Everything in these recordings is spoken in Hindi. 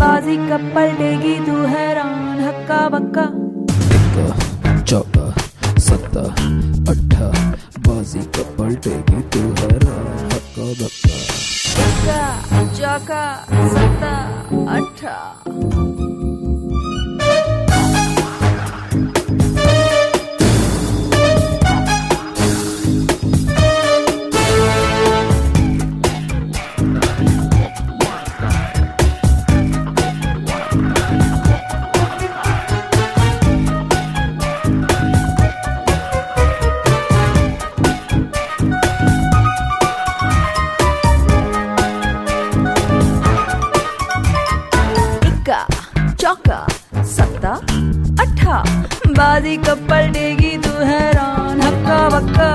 बाजी कब पलटेगी तू हैरान हक्का बक्का। टिक्का चौका सत्ता अट्ठा बाजी कब पलटेगी तू हैरान हक्का बक्का। टिक्का चौका सत्ता अट्ठा। चौका सत्ता अट्ठा बाजी कब पलटेगी तू हैरान हक्का बक्का।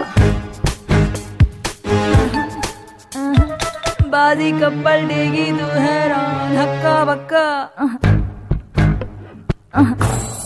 बाजी कब पलटेगी तू हैरान हक्का बक्का।